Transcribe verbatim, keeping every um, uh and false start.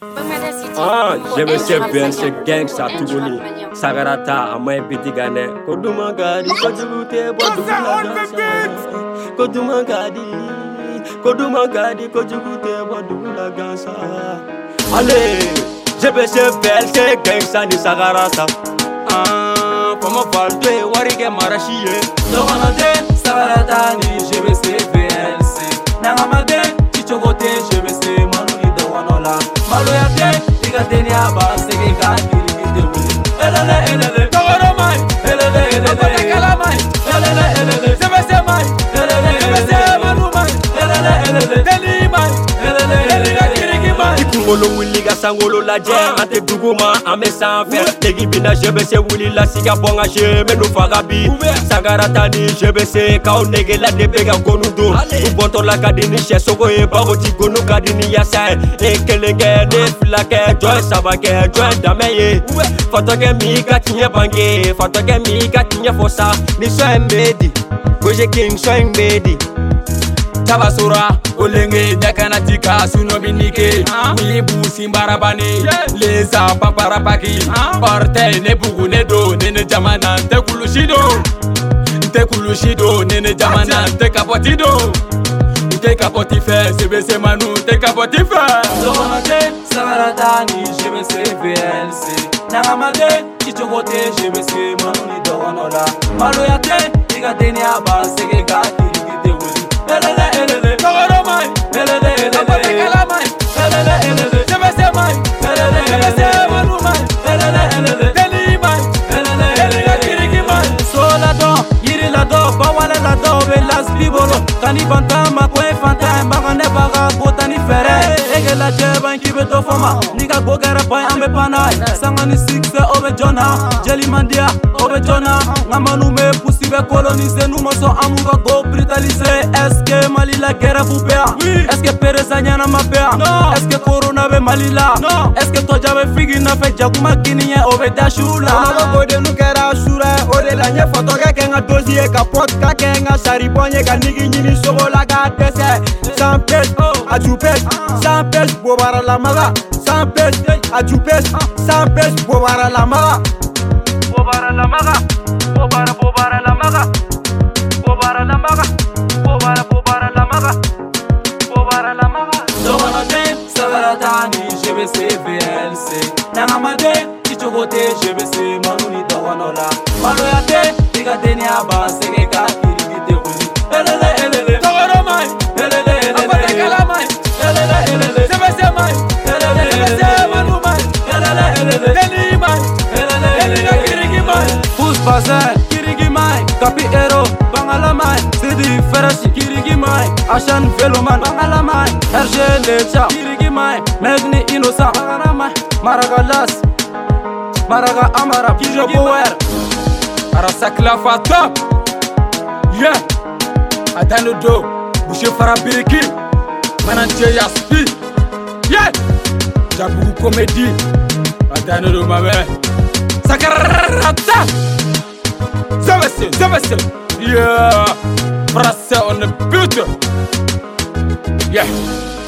Ah, je me sais bien ce gang ça tout goni. Sagarata a moins petit gané. Koduma gadi, kodumute, boduma Koduma gadi, koduma gadi, kodumute, boduma gansa. Allez, je me sais bien ce gang ça ni Sagarata. Ah, pour me parler, warige marachie. Domanade, Sagarata ni je me sais bien c'est. Nangamade, chichogote, je me sais manuni de wanola. Maloyate, igateni aba, sege gadi. Elele elele, togoro mai. Elele elele, kala mai. Elele elele, sebese mai. Elele sebese manu mai. Elele elele, deli mai. Elele elele, kiriki mai. Ikungolo wuli ga sangolo la je, ante duguma ame sanfɛ. Tegi bina je bese wuli la siga bonga je, menu fagabi. Sagarata ni je bese kau nege la de bega gonu do. Ubonto la kadini she sogo e bago ti gonu kadini yasa. E kelenge ne filake joy sabake joy dameye. Fatoke mi gatinye bange, fatoke mi gatinye fosa. Ni so embedi, goje king so embedi. Tabasura, olenge nyakana tika suno binike. Wibu simbarabani, leza pamparapaki. Porte ne bugu ne do, nene jamana te kulushido. Te kulushido, nene jamana te kapotido. Te kapoti fe, sebese manu te kapoti fe. Domanade, Sagarata ni je me sais V L C. Nangamade, chichogote, je me sais manu ni doganola. Maloyate, igateni aba, sege gati rigite wuli. Elele elele, togoro mai. Elele elele, kala mai. Elele elele, sebese mai. Elele sebese manu mai. Elele elele, deli mai. Elele elele, kiriki mai. Sola do, yiri la do, bawale la do, be las bibolo. Tani bantama kwe fanta, mbagane baga gotani fere. Ege la jeba inkibe to fama, niga go gara boy ambe panai. Sangani six obe jona, jeli mandia obe jona. Ngamanu me pusi be coloniser, nous so amuga go brutaliser. Est-ce que Mali la guerre vous perd? Est-ce que Pereza nyana ma perd? Est-ce que Corona be Mali la? Est-ce que Toja be figi na fe jaguma kinye obe dashula? Onago bode nu kera shura, ode la nye foto ka kenga dossier ka pot ka kenga saribonye ka nigi nyini sogo la ka dese. Sans pèse, a du pèse, sans pèse, bobara la maga. Sans pèse, a du pèse, sans pèse, bobara la maga. Bobara la maga, bobara bobara la maga, bobara la maga, bobara bobara la maga, bobara la maga. Domanade, Sagarata ni je me sais V L C. Nangamade, chichogote, je me sais manu ni doganola. Maloyate, igateni aba, sege gati rigite wuli. Elele elele, togoro mai. Elele elele, kala mai. Elele elele, sebese mai. Elele sebese manu mai. Elele elele, deli mai. Elele elele, kiriki mai. Pus passer, kiriki mai. Kapi ero, bangala mai. Sidi ferashi, kiriki mai. Ashan veloman, bangala mai. R G Lecha, kiriki mai. Megni innocent, bangala mai. Maraga las, Maraga amara, kijo power. Arasakla fata. Yeah. Adano do, Boucher Farabiriki, Mananje Yaspi, yeah, Jabu Comedy, Adano do ma mère, Sagarata, Zavese, Zavese, yeah, Français on the butte, yeah.